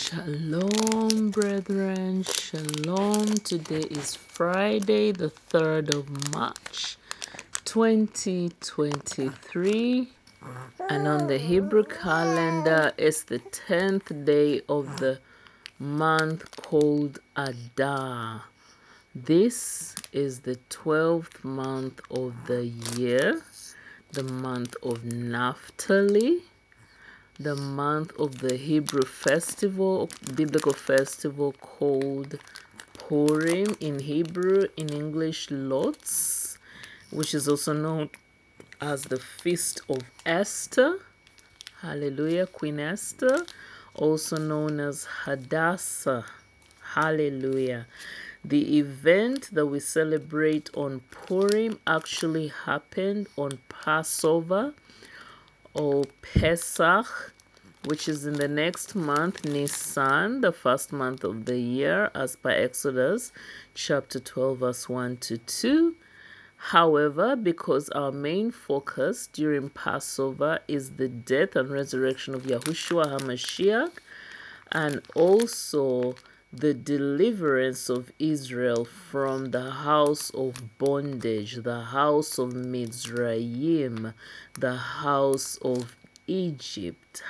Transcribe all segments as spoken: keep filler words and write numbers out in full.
Shalom, brethren. Shalom. Today is Friday, the third of March, twenty twenty-three. And on the Hebrew calendar, it's the tenth day of the month called Adar. This is the twelfth month of the year, the month of Naphtali, the month of the Hebrew festival, biblical festival called Purim in Hebrew, in English Lots, which is also known as the Feast of Esther. Hallelujah, Queen Esther, also known as Hadassah. Hallelujah. The event that we celebrate on Purim actually happened on Passover or Pesach, which is in the next month, Nisan, the first month of the year, as per Exodus chapter twelve, verse one to two. However, because our main focus during Passover is the death and resurrection of Yahushua HaMashiach, and also the deliverance of Israel from the house of bondage, the house of Mizraim, the house of Egypt.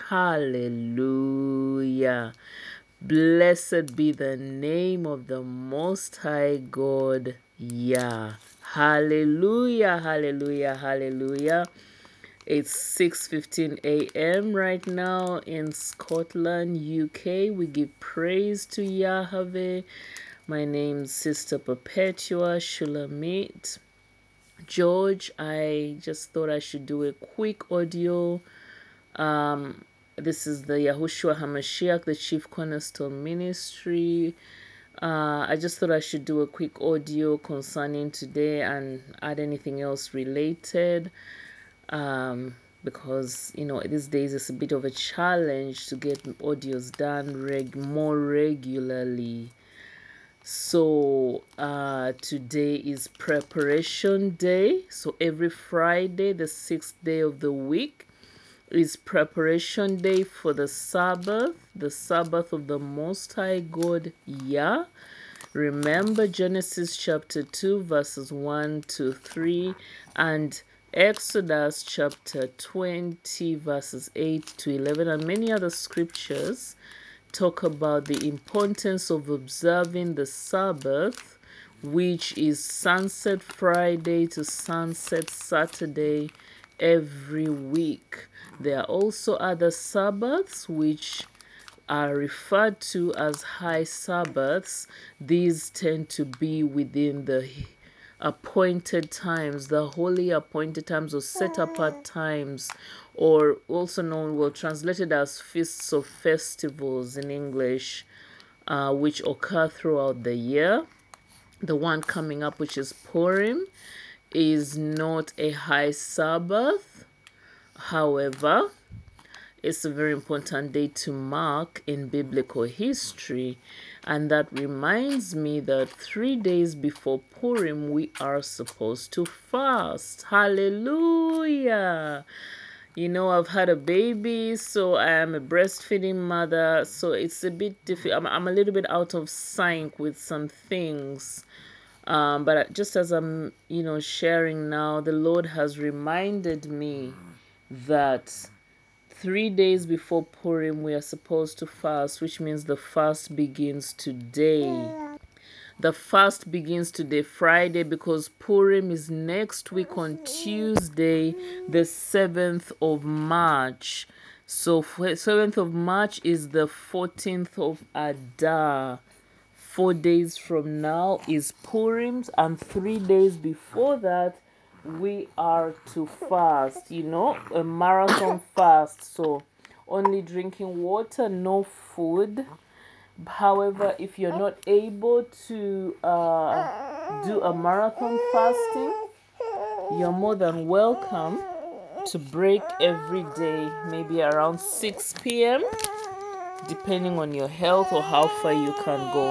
Hallelujah. Blessed be the name of the Most High God, Yah. Hallelujah, hallelujah, hallelujah. It's six fifteen a m right now in Scotland, U K. We give praise to Yahweh. My name's Sister Perpetua Shulamit George. I just thought I should do a quick audio. Um, this is the Yahushua HaMashiach, the Chief Cornerstone Ministry. Uh, I just thought I should do a quick audio concerning today and add anything else related. Um, because, you know, these days it's a bit of a challenge to get audios done reg more regularly. So uh, today is preparation day. So every Friday, the sixth day of the week, is preparation day for the Sabbath, the Sabbath of the Most High God, Yah. Remember Genesis chapter two, verses one to three, and Exodus chapter twenty, verses eight to eleven, and many other scriptures talk about the importance of observing the Sabbath, which is sunset Friday to sunset Saturday every week. There are also other Sabbaths which are referred to as high Sabbaths. These tend to be within the appointed times, the holy appointed times or set apart times, or also known, well, translated as feasts of festivals in English, uh, which occur throughout the year. The one coming up, which is Purim, is not a high Sabbath. However, it's a very important day to mark in biblical history. And that reminds me that three days before Purim, we are supposed to fast. Hallelujah. You know, I've had a baby, so I am a breastfeeding mother. So it's a bit difficult. I'm, I'm a little bit out of sync with some things. Um, but just as I'm, you know, sharing now, the Lord has reminded me that three days before Purim, we are supposed to fast, which means the fast begins today. The fast begins today, Friday, because Purim is next week on Tuesday, the seventh of March. So, seventh of March is the fourteenth of Adar. Four days from now is Purim, and three days before that, we are to fast, you know, a marathon fast. So only drinking water, no food. However, if you're not able to uh, do a marathon fasting, you're more than welcome to break every day, maybe around six p m, depending on your health or how far you can go.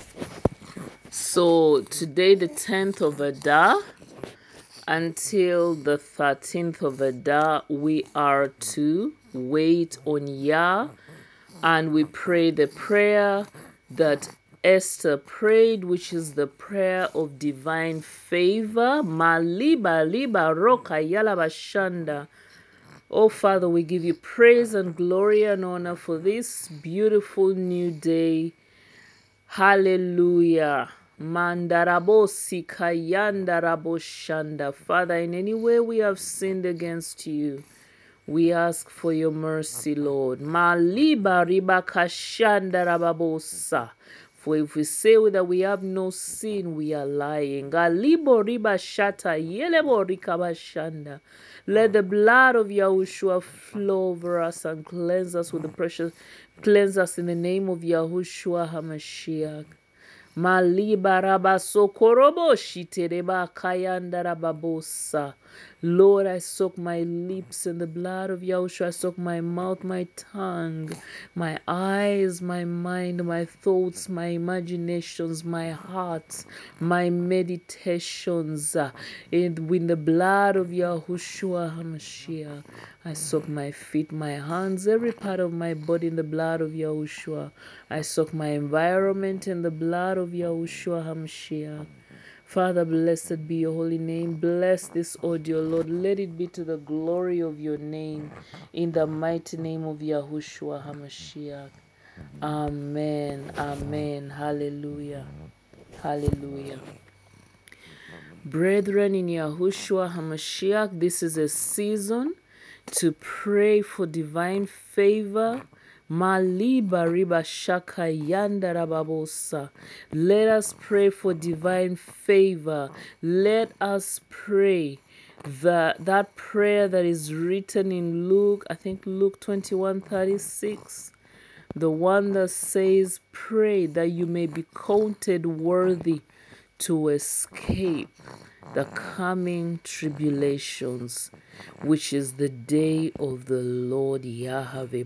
So today, the tenth of Adar, until the thirteenth of Adar, we are to wait on Yah And we pray the prayer that Esther prayed, which is the prayer of divine favor. Maliba liba roka yalaba shanda. Oh, Father, we give you praise and glory and honor for this beautiful new day. Hallelujah. Mandarabosi kayandarabo shanda. Father, in any way we have sinned against you, we ask for your mercy, Lord. Maliba riba kashanda rababosa. For if we say that we have no sin, we are lying. Galibo riba shata yelebo rikabashanda. Let the blood of Yahushua flow over us and cleanse us with the precious, cleanse us in the name of Yahushua HaMashiach. Maliba raba sokorobo shitereba kayanda rababosa. Lord, I soak my lips in the blood of Yahushua. I soak my mouth, my tongue, my eyes, my mind, my thoughts, my imaginations, my heart, my meditations uh, in, in the blood of Yahushua HaMashiach. I soak my feet, my hands, every part of my body in the blood of Yahushua. I soak my environment in the blood of Yahushua HaMashiach. Father, blessed be your holy name. Bless this audio, Lord. Let it be to the glory of your name. In the mighty name of Yahushua HaMashiach. Amen. Amen. Hallelujah. Hallelujah. Brethren in Yahushua HaMashiach, this is a season to pray for divine favor. Maliba riba shaka yanda rababosa. Let us pray for divine favor. Let us pray that that prayer that is written in Luke, I think Luke twenty-one thirty-six, the one that says, pray that you may be counted worthy to escape the coming tribulations, which is the day of the Lord Yahweh.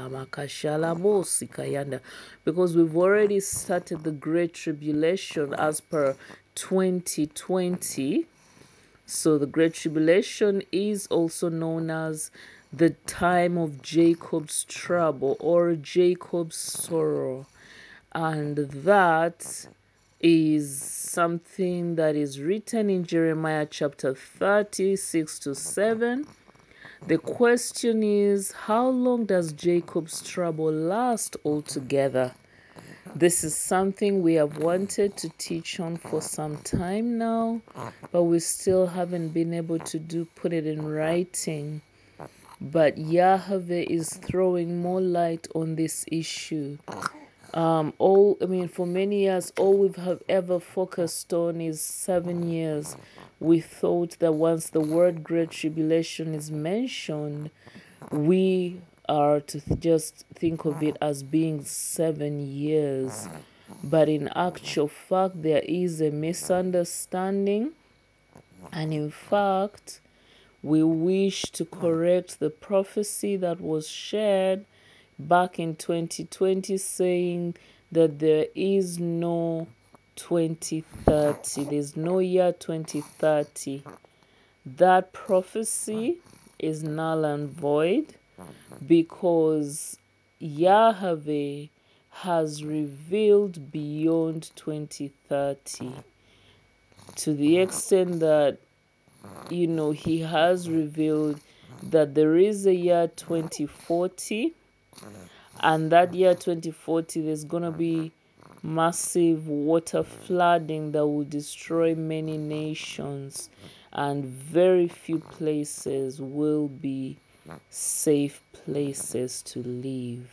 Because we've already started the great tribulation as per twenty twenty. So the great tribulation is also known as the time of Jacob's trouble or Jacob's sorrow. And that is something that is written in Jeremiah chapter thirty, six to seven. The question is, how long does Jacob's trouble last altogether? This is something we have wanted to teach on for some time now, but we still haven't been able to do put it in writing. But Yahweh is throwing more light on this issue. Um, all I mean, for many years, all we have ever focused on is seven years. We thought that once the word Great Tribulation is mentioned, we are to th- just think of it as being seven years. But in actual fact, there is a misunderstanding, and in fact, we wish to correct the prophecy that was shared back in twenty twenty saying that there is no twenty thirty. There's no year twenty thirty. That prophecy is null and void because Yahweh has revealed beyond twenty thirty to the extent that, you know, he has revealed that there is a year twenty forty, and that year twenty forty there's going to be massive water flooding that will destroy many nations, and very few places will be safe places to live.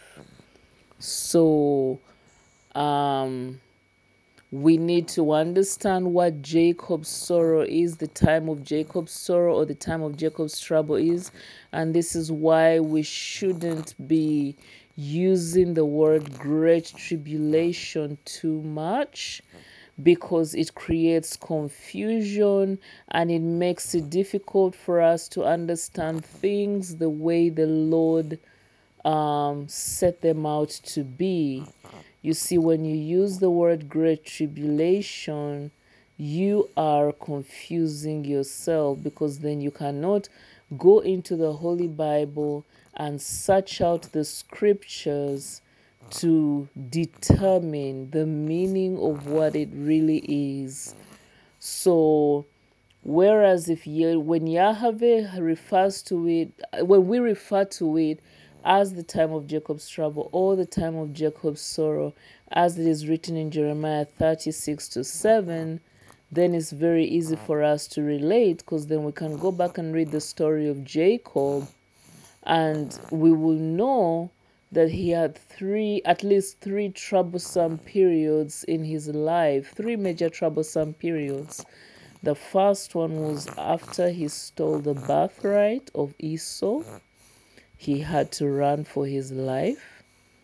So um we need to understand what Jacob's sorrow is, the time of Jacob's sorrow or the time of Jacob's trouble is. And this is why we shouldn't be using the word great tribulation too much, because it creates confusion and it makes it difficult for us to understand things the way the Lord um, set them out to be. You see, when you use the word great tribulation, you are confusing yourself, because then you cannot go into the Holy Bible and search out the scriptures to determine the meaning of what it really is. So, whereas if you, when Yahweh refers to it, when we refer to it as the time of Jacob's trouble or the time of Jacob's sorrow, as it is written in Jeremiah thirty-six to seven, then it's very easy for us to relate, because then we can go back and read the story of Jacob, and we will know that he had three, at least three troublesome periods in his life, three major troublesome periods. The first one was after he stole the birthright of Esau. He had to run for his life.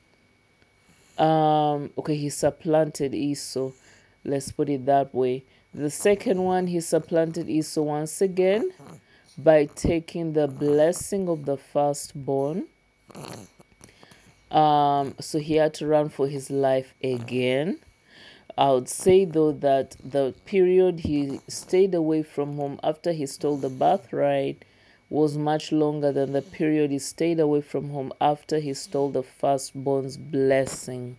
Um, okay, he supplanted Esau. Let's put it that way. The second one, he supplanted Esau once again by taking the blessing of the firstborn. Um, so he had to run for his life again. I would say, though, that the period he stayed away from home after he stole the birthright was much longer than the period he stayed away from home after he stole the firstborn's blessing.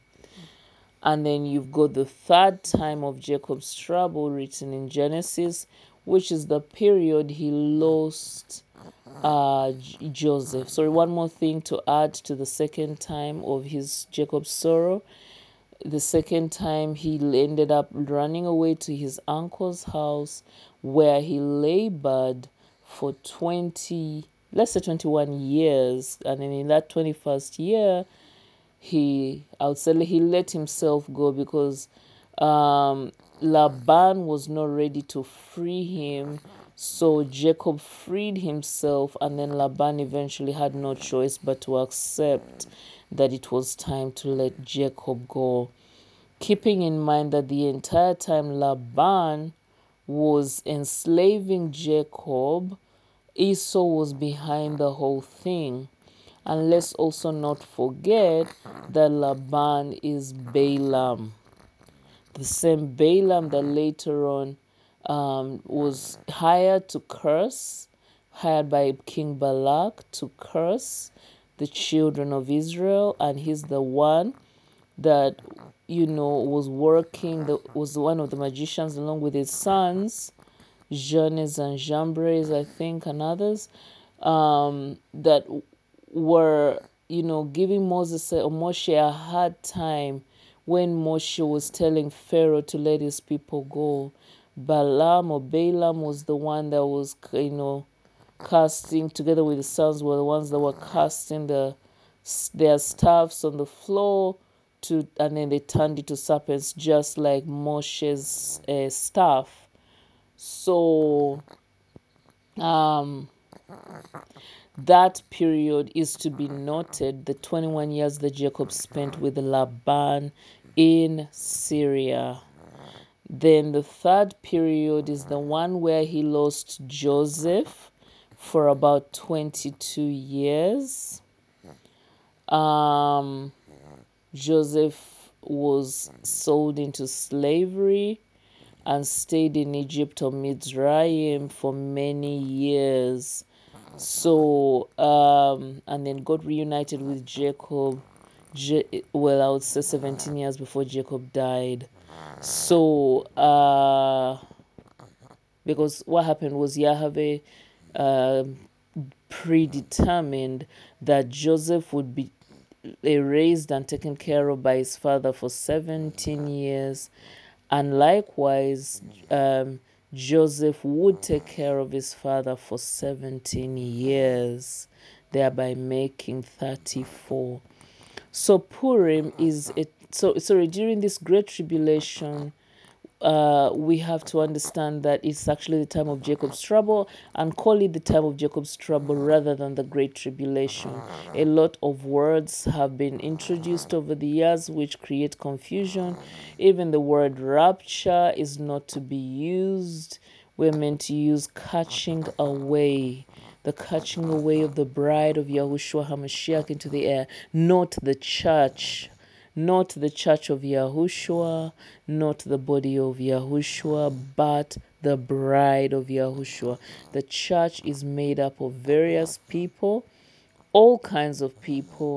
And then you've got the third time of Jacob's trouble written in Genesis, which is the period he lost uh, Joseph. Sorry, one more thing to add to the second time of his Jacob's sorrow. The second time he ended up running away to his uncle's house, where he labored for twenty, let's say twenty-one years. And then in that twenty-first year, he, I would say he let himself go, because um, Laban was not ready to free him. So Jacob freed himself, and then Laban eventually had no choice but to accept that it was time to let Jacob go. Keeping in mind that the entire time Laban was enslaving Jacob, Esau was behind the whole thing. And let's also not forget that Laban is Balaam, the same Balaam that later on um, was hired to curse, hired by King Balak to curse the children of Israel. And he's the one that, you know, was working, the, was one of the magicians along with his sons, Jannes and Jambres, I think, and others, um, that were, you know, giving Moses or Moshe a hard time when Moshe was telling Pharaoh to let his people go. Balaam or Balaam was the one that was, you know, casting, together with the sons, were the ones that were casting the their staffs on the floor, to, and then they turned it to serpents, just like Moshe's uh, staff. So, um, that period is to be noted, the twenty-one years that Jacob spent with Laban in Syria. Then the third period is the one where he lost Joseph for about twenty-two years. Um, Joseph was sold into slavery and stayed in Egypt or Mitzrayim for many years. So, um, and then got reunited with Jacob, J- well, I would say seventeen years before Jacob died. So, uh, because what happened was Yahweh uh, predetermined that Joseph would be raised and taken care of by his father for seventeen years. And likewise, um, Joseph would take care of his father for seventeen years, thereby making thirty-four. So Purim is it. So sorry, during this great tribulation, uh, we have to understand that it's actually the time of Jacob's trouble, and call it the time of Jacob's trouble rather than the Great Tribulation. A lot of words have been introduced over the years which create confusion. Even the word rapture is not to be used. We're meant to use catching away. The catching away of the bride of Yahushua HaMashiach into the air, not the church. Not the church of Yahushua, not the body of Yahushua, but the bride of Yahushua. The church is made up of various people, all kinds of people,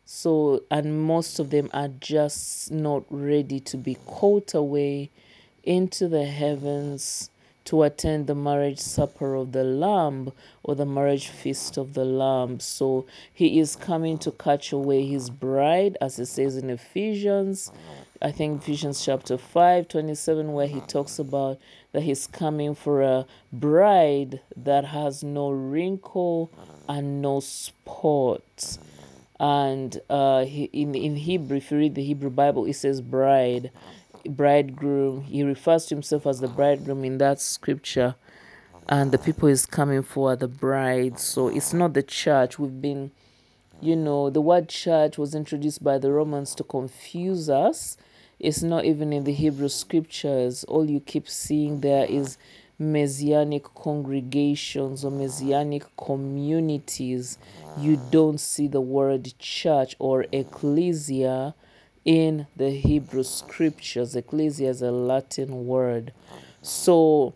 So, and most of them are just not ready to be caught away into the heavens to attend the marriage supper of the Lamb or the marriage feast of the Lamb. So he is coming to catch away his bride, as it says in Ephesians, I think Ephesians chapter five, twenty-seven, where he talks about that he's coming for a bride that has no wrinkle and no spot. And uh, he, in in Hebrew, if you read the Hebrew Bible, it says bride, bridegroom. He refers to himself as the bridegroom in that scripture, and the people he's coming for are the bride. So it's not the church. We've been, you know, the word church was introduced by the Romans to confuse us. It's not even in the Hebrew scriptures. All you keep seeing there is messianic congregations or messianic communities. You don't see the word church or ecclesia in the Hebrew scriptures. Ecclesia is a Latin word. So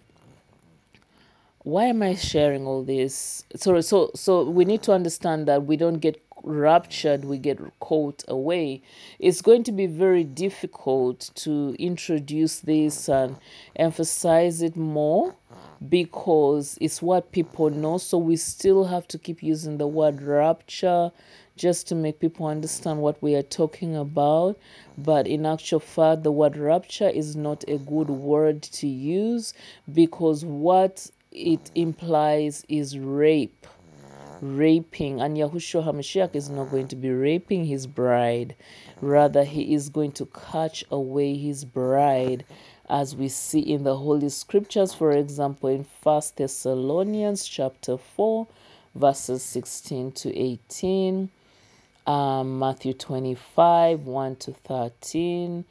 why am I sharing all this? So, so, so we need to understand that we don't get raptured, we get caught away. It's going to be very difficult to introduce this and emphasize it more because it's what people know. So we still have to keep using the word rapture just to make people understand what we are talking about. But in actual fact, the word rapture is not a good word to use because what it implies is rape. Raping. And Yahushua HaMashiach is not going to be raping his bride. Rather, he is going to catch away his bride, as we see in the Holy Scriptures, for example, in First Thessalonians chapter four, verses sixteen to eighteen. Um, Matthew twenty-five, one to thirteen,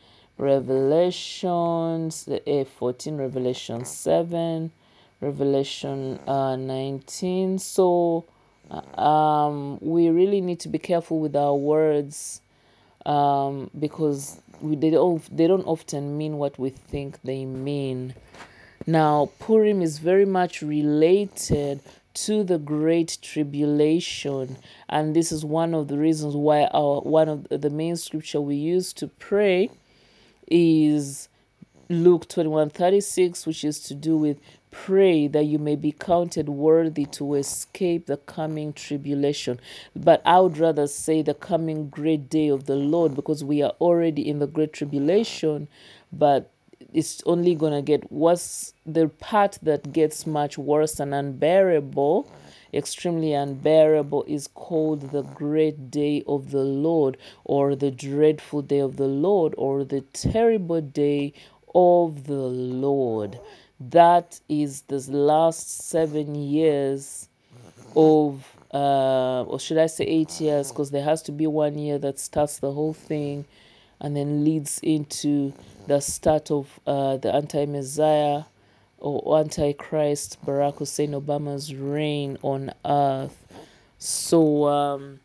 Revelations uh, fourteen, Revelation seven, Revelation uh, nineteen. So uh, um, we really need to be careful with our words um, because we, they, don't, they don't often mean what we think they mean. Now, Purim is very much related to the Great Tribulation, and this is one of the reasons why our one of the main scripture we use to pray is Luke twenty-one thirty-six, which is to do with pray that you may be counted worthy to escape the coming tribulation. But I would rather say the coming great day of the Lord, because we are already in the great tribulation, but it's only going to get worse. The part that gets much worse and unbearable, extremely unbearable, is called the great day of the Lord, or the dreadful day of the Lord, or the terrible day of the Lord. That is the last seven years of, uh, or should I say eight years, because there has to be one year that starts the whole thing and then leads into the start of uh, the anti-Messiah or Antichrist, Barack Hussein Obama's reign on earth. So, um,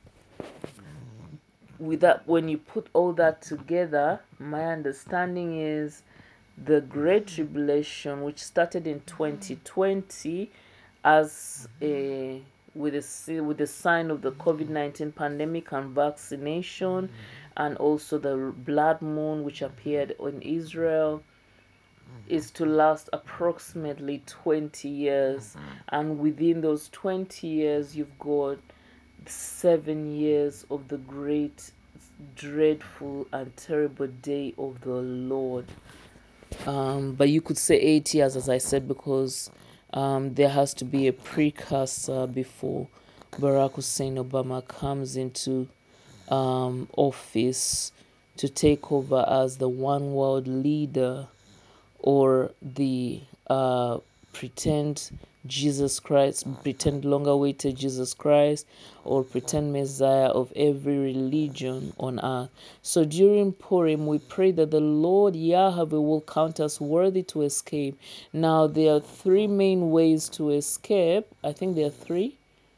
with that, when you put all that together, my understanding is the Great Tribulation, which started in twenty twenty as a with a with the sign of the COVID nineteen pandemic and vaccination, and also the blood moon which appeared in Israel, is to last approximately twenty years. And within those twenty years, you've got seven years of the great, dreadful, and terrible day of the Lord. Um, but you could say eight years, as I said, because um, there has to be a precursor before Barack Hussein Obama comes into um, office to take over as the one world leader, or the uh, pretend Jesus Christ, pretend long awaited Jesus Christ, or pretend Messiah of every religion on earth. So during Purim, we pray that the Lord Yahweh will count us worthy to escape. Now, there are three main ways to escape. I think there are three.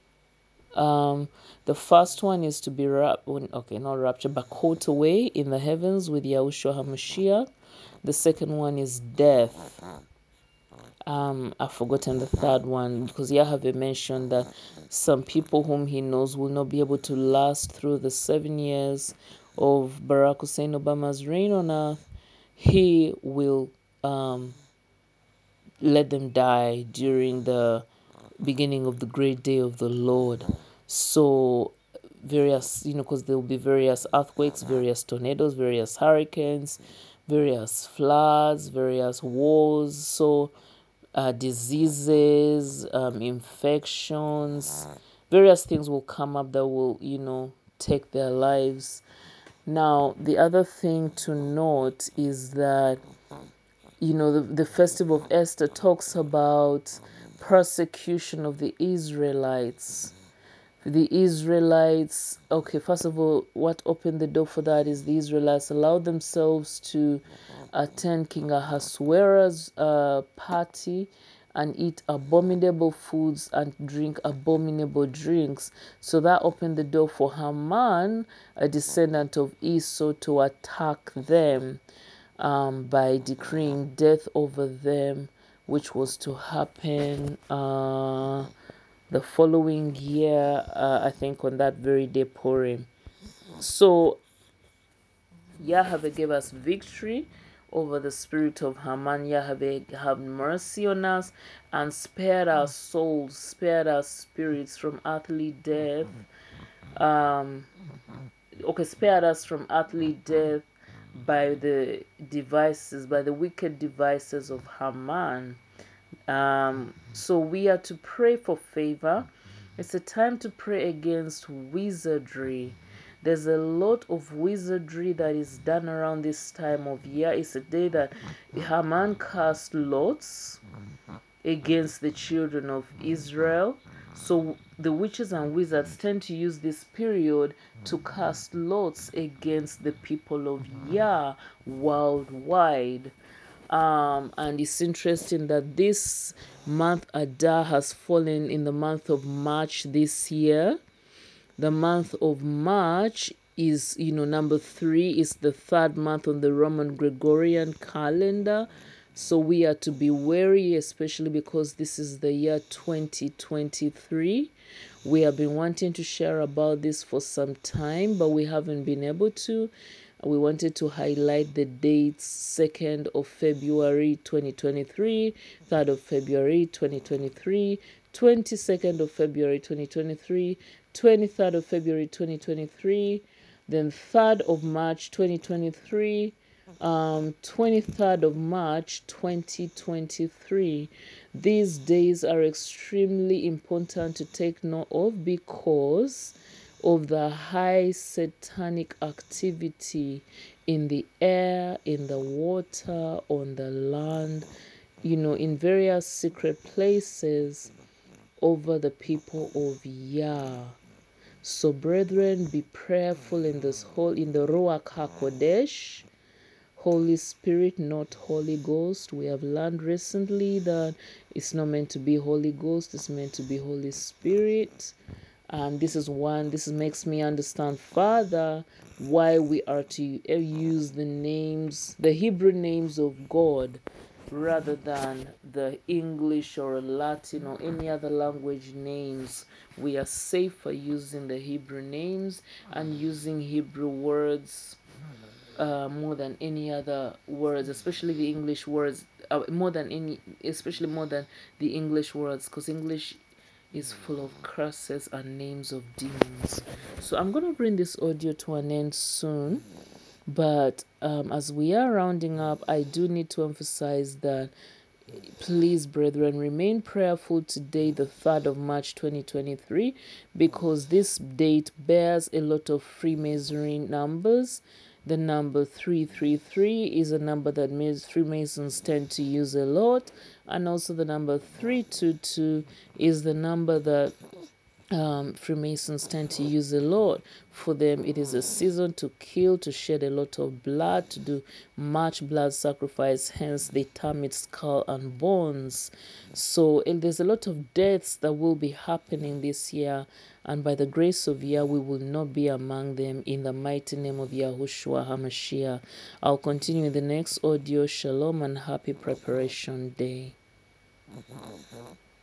Um, the first one is to be wrapped, okay, not raptured, but caught away in the heavens with Yahushua HaMashiach. The second one is death. Um, I've forgotten the third one, because Yahweh mentioned that some people whom he knows will not be able to last through the seven years of Barack Hussein Obama's reign on earth. He will um, let them die during the beginning of the great day of the Lord. So various, you know, because there will be various earthquakes, various tornadoes, various hurricanes, various floods, various wars. So uh, diseases, um, infections, various things will come up that will, you know, take their lives. Now, the other thing to note is that, you know, the, the festival of Esther talks about persecution of the Israelites. The Israelites, okay, first of all, what opened the door for that is the Israelites allowed themselves to attend King Ahasuerus' uh, party and eat abominable foods and drink abominable drinks. So that opened the door for Haman, a descendant of Esau, to attack them um, by decreeing death over them, which was to happen uh, the following year, uh, I think on that very day, Purim. So Yahweh gave us victory over the spirit of Haman. Yahweh have mercy on us and spared our souls, spared our spirits from earthly death. Um, okay, spared us from earthly death by the devices, by the wicked devices of Haman. Um, so we are to pray for favor. It's a time to pray against wizardry. There's a lot of wizardry that is done around this time of year. It's a day that Haman cast lots against the children of Israel. So the witches and wizards tend to use this period to cast lots against the people of Yah worldwide. Um, and it's interesting that this month Adar has fallen in the month of March this year. The month of March is, you know, number three is the third month on the Roman Gregorian calendar. So we are to be wary, especially because this is the year twenty twenty-three. We have been wanting to share about this for some time, but we haven't been able to. We wanted to highlight the dates: second of February twenty twenty-three, third of February twenty twenty-three, twenty-second of February twenty twenty-three, twenty-third of February twenty twenty-three, then third of March twenty twenty-three, um, twenty-third of March twenty twenty-three. These days are extremely important to take note of because of the high satanic activity in the air, in the water, on the land, you know, in various secret places over the people of Yah. So, brethren, be prayerful in this whole, in the Ruach HaKodesh, Holy Spirit, not Holy Ghost. We have learned recently that it's not meant to be Holy Ghost, it's meant to be Holy Spirit. And this is one, this makes me understand further why we are to use the names, the Hebrew names of God, rather than the English or Latin or any other language names. We are safer using the Hebrew names and using Hebrew words uh, more than any other words, especially the English words, uh, more than any, especially more than the English words, because English is full of curses and names of demons. So I'm going to bring this audio to an end soon. But um, as we are rounding up, I do need to emphasize that please, brethren, remain prayerful today, the third of March twenty twenty-three, because this date bears a lot of Freemasonry numbers. The number three three three is a number that Freemasons tend to use a lot. And also the number three two two is the number that um, Freemasons tend to use a lot. For them, it is a season to kill, to shed a lot of blood, to do much blood sacrifice. Hence, they term it skull and bones. So, and there's a lot of deaths that will be happening this year. And by the grace of Yah, we will not be among them in the mighty name of Yahushua HaMashiach. I'll continue in the next audio. Shalom and happy preparation day.